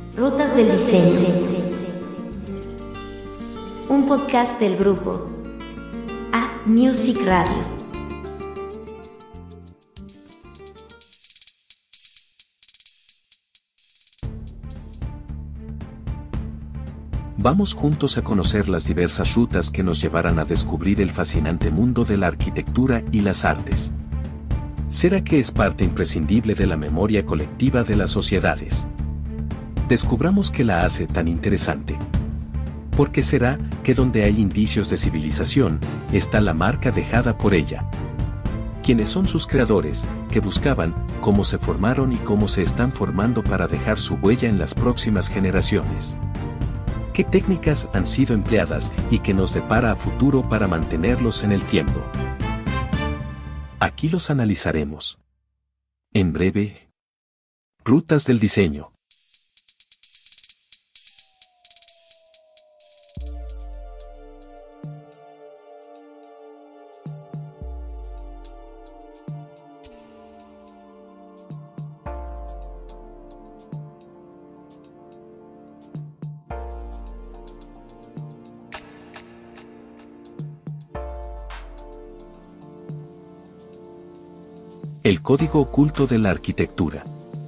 Rutas del Diseño. Un podcast del grupo A Music Radio. Vamos juntos a conocer las diversas rutas que nos llevarán a descubrir el fascinante mundo de la arquitectura y las artes. ¿Será que es parte imprescindible de la memoria colectiva de las sociedades? Descubramos qué la hace tan interesante. ¿Por qué será que donde hay indicios de civilización, está la marca dejada por ella? ¿Quiénes son sus creadores, que buscaban, cómo se formaron y cómo se están formando para dejar su huella en las próximas generaciones? ¿Qué técnicas han sido empleadas y qué nos depara a futuro para mantenerlos en el tiempo? Aquí los analizaremos. En breve, Rutas del Diseño. El código oculto de la arquitectura.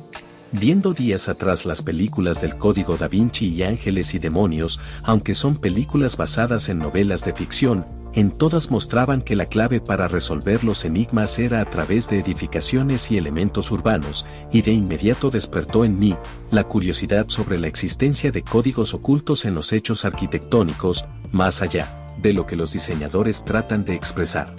Viendo días atrás las películas del Código Da Vinci y Ángeles y Demonios, aunque son películas basadas en novelas de ficción, en todas mostraban que la clave para resolver los enigmas era a través de edificaciones y elementos urbanos, y de inmediato despertó en mí la curiosidad sobre la existencia de códigos ocultos en los hechos arquitectónicos, más allá de lo que los diseñadores tratan de expresar.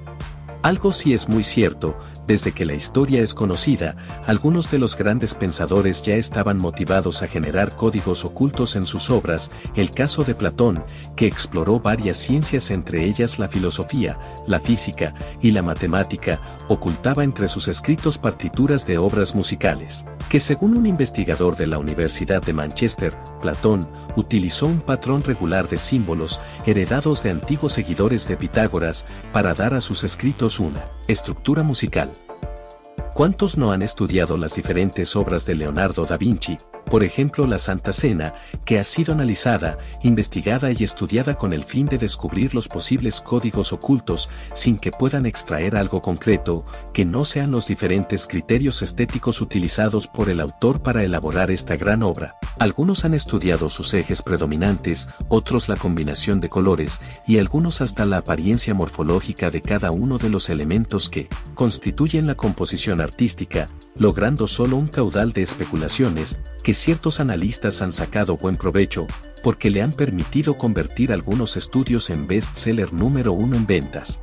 Algo sí es muy cierto, desde que la historia es conocida, algunos de los grandes pensadores ya estaban motivados a generar códigos ocultos en sus obras. El caso de Platón, que exploró varias ciencias, entre ellas la filosofía, la física y la matemática, ocultaba entre sus escritos partituras de obras musicales, que según un investigador de la Universidad de Manchester, Platón utilizó un patrón regular de símbolos heredados de antiguos seguidores de Pitágoras para dar a sus escritos una estructura musical. ¿Cuántos no han estudiado las diferentes obras de Leonardo da Vinci, por ejemplo la Santa Cena, que ha sido analizada, investigada y estudiada con el fin de descubrir los posibles códigos ocultos, sin que puedan extraer algo concreto, que no sean los diferentes criterios estéticos utilizados por el autor para elaborar esta gran obra? Algunos han estudiado sus ejes predominantes, otros la combinación de colores, y algunos hasta la apariencia morfológica de cada uno de los elementos que constituyen la composición artística, logrando solo un caudal de especulaciones, que ciertos analistas han sacado buen provecho, porque le han permitido convertir algunos estudios en bestseller número 1 en ventas.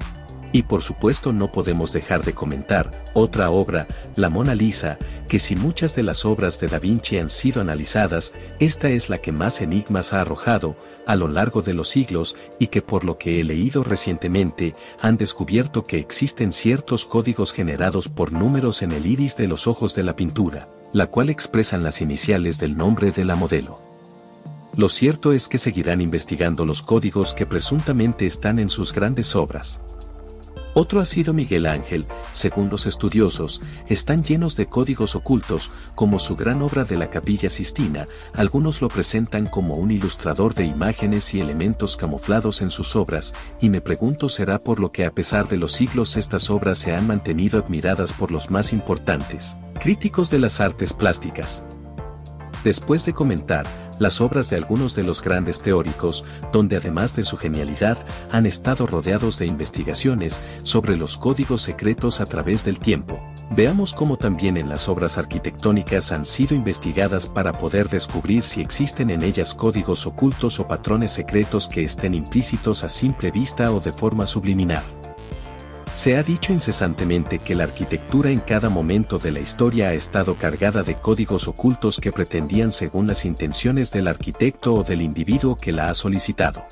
Y por supuesto no podemos dejar de comentar otra obra, la Mona Lisa, que si muchas de las obras de Da Vinci han sido analizadas, esta es la que más enigmas ha arrojado a lo largo de los siglos, y que por lo que he leído recientemente, han descubierto que existen ciertos códigos generados por números en el iris de los ojos de la pintura, la cual expresan las iniciales del nombre de la modelo. Lo cierto es que seguirán investigando los códigos que presuntamente están en sus grandes obras. Otro ha sido Miguel Ángel. Según los estudiosos, están llenos de códigos ocultos, como su gran obra de la Capilla Sistina. Algunos lo presentan como un ilustrador de imágenes y elementos camuflados en sus obras, y me pregunto, ¿será por lo que a pesar de los siglos estas obras se han mantenido admiradas por los más importantes críticos de las artes plásticas? Después de comentar las obras de algunos de los grandes teóricos, donde además de su genialidad, han estado rodeados de investigaciones sobre los códigos secretos a través del tiempo, veamos cómo también en las obras arquitectónicas han sido investigadas para poder descubrir si existen en ellas códigos ocultos o patrones secretos que estén implícitos a simple vista o de forma subliminal. Se ha dicho incesantemente que la arquitectura en cada momento de la historia ha estado cargada de códigos ocultos que pretendían según las intenciones del arquitecto o del individuo que la ha solicitado.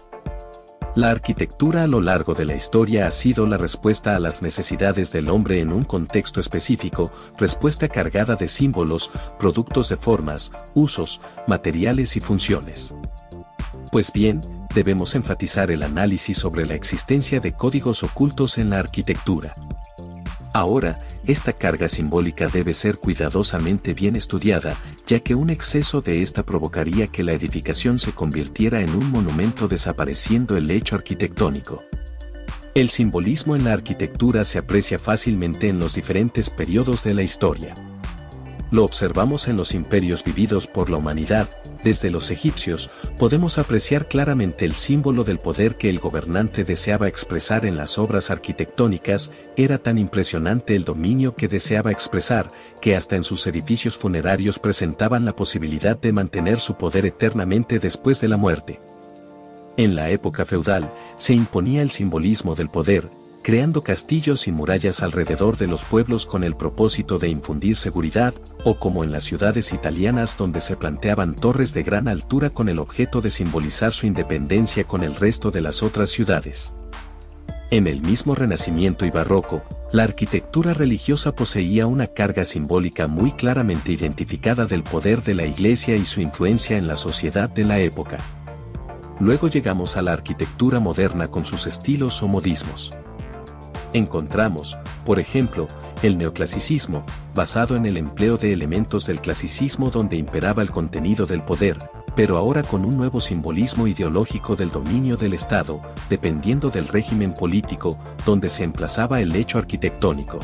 La arquitectura a lo largo de la historia ha sido la respuesta a las necesidades del hombre en un contexto específico, respuesta cargada de símbolos, productos de formas, usos, materiales y funciones. Pues bien, debemos enfatizar el análisis sobre la existencia de códigos ocultos en la arquitectura. Ahora, esta carga simbólica debe ser cuidadosamente bien estudiada, ya que un exceso de esta provocaría que la edificación se convirtiera en un monumento desapareciendo el hecho arquitectónico. El simbolismo en la arquitectura se aprecia fácilmente en los diferentes periodos de la historia. Lo observamos en los imperios vividos por la humanidad. Desde los egipcios, podemos apreciar claramente el símbolo del poder que el gobernante deseaba expresar en las obras arquitectónicas. Era tan impresionante el dominio que deseaba expresar, que hasta en sus edificios funerarios presentaban la posibilidad de mantener su poder eternamente después de la muerte. En la época feudal, se imponía el simbolismo del poder, creando castillos y murallas alrededor de los pueblos con el propósito de infundir seguridad, o como en las ciudades italianas donde se planteaban torres de gran altura con el objeto de simbolizar su independencia con el resto de las otras ciudades. En el mismo Renacimiento y Barroco, la arquitectura religiosa poseía una carga simbólica muy claramente identificada del poder de la Iglesia y su influencia en la sociedad de la época. Luego llegamos a la arquitectura moderna con sus estilos o modismos. Encontramos, por ejemplo, el neoclasicismo, basado en el empleo de elementos del clasicismo donde imperaba el contenido del poder, pero ahora con un nuevo simbolismo ideológico del dominio del Estado, dependiendo del régimen político, donde se emplazaba el hecho arquitectónico.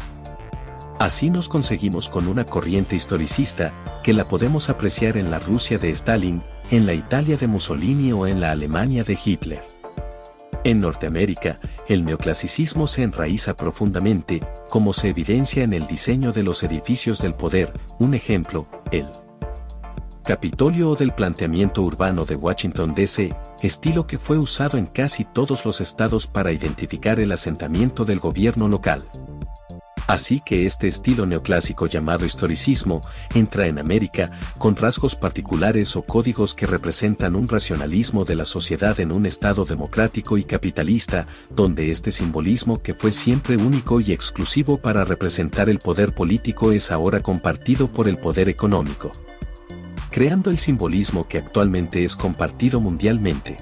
Así nos conseguimos con una corriente historicista, que la podemos apreciar en la Rusia de Stalin, en la Italia de Mussolini o en la Alemania de Hitler. En Norteamérica, el neoclasicismo se enraiza profundamente, como se evidencia en el diseño de los edificios del poder. Un ejemplo, el Capitolio o del planteamiento urbano de Washington, D.C., estilo que fue usado en casi todos los estados para identificar el asentamiento del gobierno local. Así que este estilo neoclásico llamado historicismo entra en América con rasgos particulares o códigos que representan un racionalismo de la sociedad en un estado democrático y capitalista, donde este simbolismo que fue siempre único y exclusivo para representar el poder político es ahora compartido por el poder económico, creando el simbolismo que actualmente es compartido mundialmente.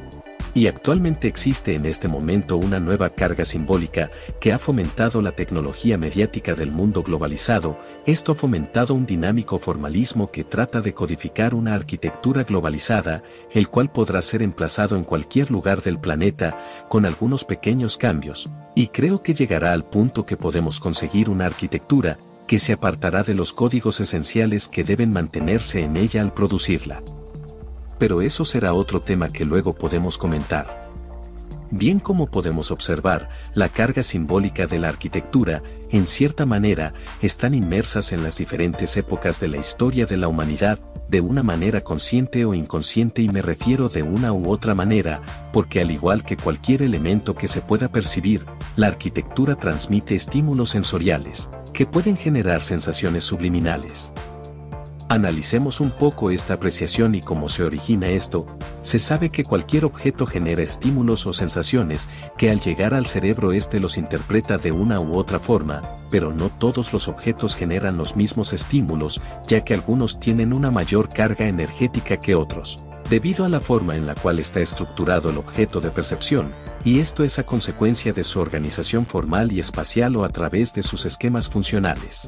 Y actualmente existe en este momento una nueva carga simbólica que ha fomentado la tecnología mediática del mundo globalizado. Esto ha fomentado un dinámico formalismo que trata de codificar una arquitectura globalizada, el cual podrá ser emplazado en cualquier lugar del planeta, con algunos pequeños cambios, y creo que llegará al punto que podemos conseguir una arquitectura que se apartará de los códigos esenciales que deben mantenerse en ella al producirla. Pero eso será otro tema que luego podemos comentar. Bien, como podemos observar, la carga simbólica de la arquitectura, en cierta manera, están inmersas en las diferentes épocas de la historia de la humanidad, de una manera consciente o inconsciente, y me refiero de una u otra manera, porque al igual que cualquier elemento que se pueda percibir, la arquitectura transmite estímulos sensoriales, que pueden generar sensaciones subliminales. Analicemos un poco esta apreciación y cómo se origina esto. Se sabe que cualquier objeto genera estímulos o sensaciones que al llegar al cerebro éste los interpreta de una u otra forma, pero no todos los objetos generan los mismos estímulos, ya que algunos tienen una mayor carga energética que otros, debido a la forma en la cual está estructurado el objeto de percepción, y esto es a consecuencia de su organización formal y espacial o a través de sus esquemas funcionales.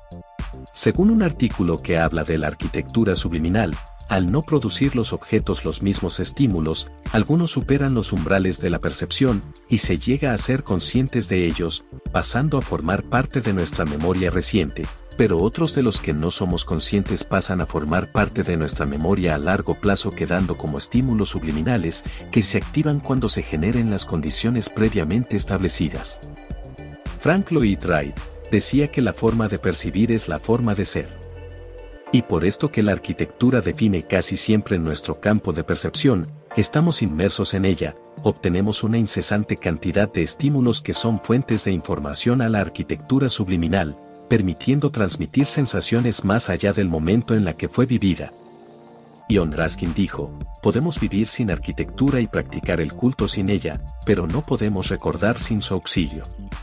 Según un artículo que habla de la arquitectura subliminal, al no producir los objetos los mismos estímulos, algunos superan los umbrales de la percepción y se llega a ser conscientes de ellos, pasando a formar parte de nuestra memoria reciente, pero otros de los que no somos conscientes pasan a formar parte de nuestra memoria a largo plazo, quedando como estímulos subliminales que se activan cuando se generen las condiciones previamente establecidas. Frank Lloyd Wright decía que la forma de percibir es la forma de ser. Y por esto que la arquitectura define casi siempre nuestro campo de percepción, estamos inmersos en ella, obtenemos una incesante cantidad de estímulos que son fuentes de información a la arquitectura subliminal, permitiendo transmitir sensaciones más allá del momento en la que fue vivida. John Ruskin dijo, podemos vivir sin arquitectura y practicar el culto sin ella, pero no podemos recordar sin su auxilio.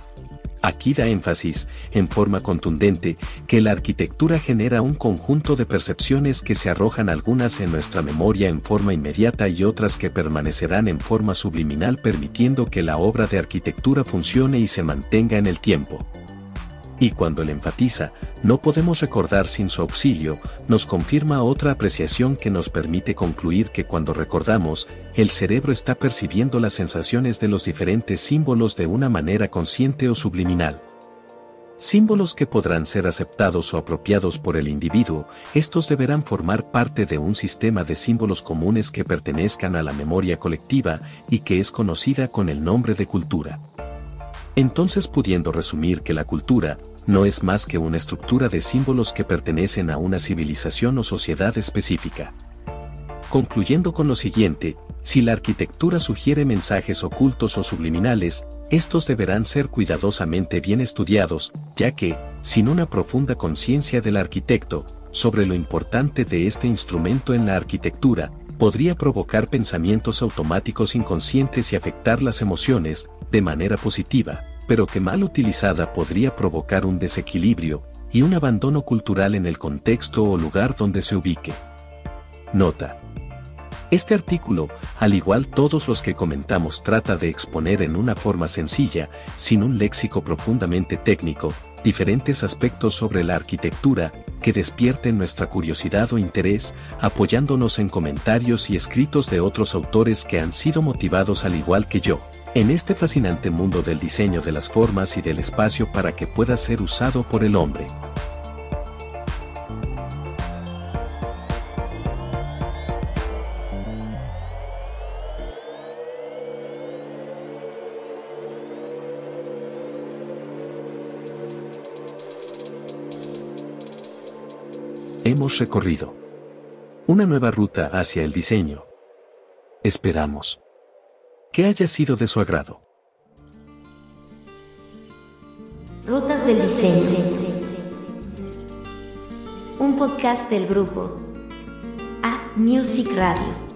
Aquí da énfasis, en forma contundente, que la arquitectura genera un conjunto de percepciones que se arrojan, algunas en nuestra memoria en forma inmediata y otras que permanecerán en forma subliminal, permitiendo que la obra de arquitectura funcione y se mantenga en el tiempo. Y cuando él enfatiza, no podemos recordar sin su auxilio, nos confirma otra apreciación que nos permite concluir que cuando recordamos, el cerebro está percibiendo las sensaciones de los diferentes símbolos de una manera consciente o subliminal. Símbolos que podrán ser aceptados o apropiados por el individuo, estos deberán formar parte de un sistema de símbolos comunes que pertenezcan a la memoria colectiva y que es conocida con el nombre de cultura. Entonces, pudiendo resumir que la cultura no es más que una estructura de símbolos que pertenecen a una civilización o sociedad específica. Concluyendo con lo siguiente, si la arquitectura sugiere mensajes ocultos o subliminales, estos deberán ser cuidadosamente bien estudiados, ya que, sin una profunda conciencia del arquitecto sobre lo importante de este instrumento en la arquitectura, podría provocar pensamientos automáticos inconscientes y afectar las emociones, de manera positiva, pero que mal utilizada podría provocar un desequilibrio y un abandono cultural en el contexto o lugar donde se ubique. Nota: este artículo, al igual todos los que comentamos, trata de exponer en una forma sencilla, sin un léxico profundamente técnico, diferentes aspectos sobre la arquitectura que despierten nuestra curiosidad o interés, apoyándonos en comentarios y escritos de otros autores que han sido motivados al igual que yo, en este fascinante mundo del diseño de las formas y del espacio para que pueda ser usado por el hombre. Hemos recorrido una nueva ruta hacia el diseño. Esperamos que haya sido de su agrado. Rutas del Diseño. Un podcast del grupo A Music Radio.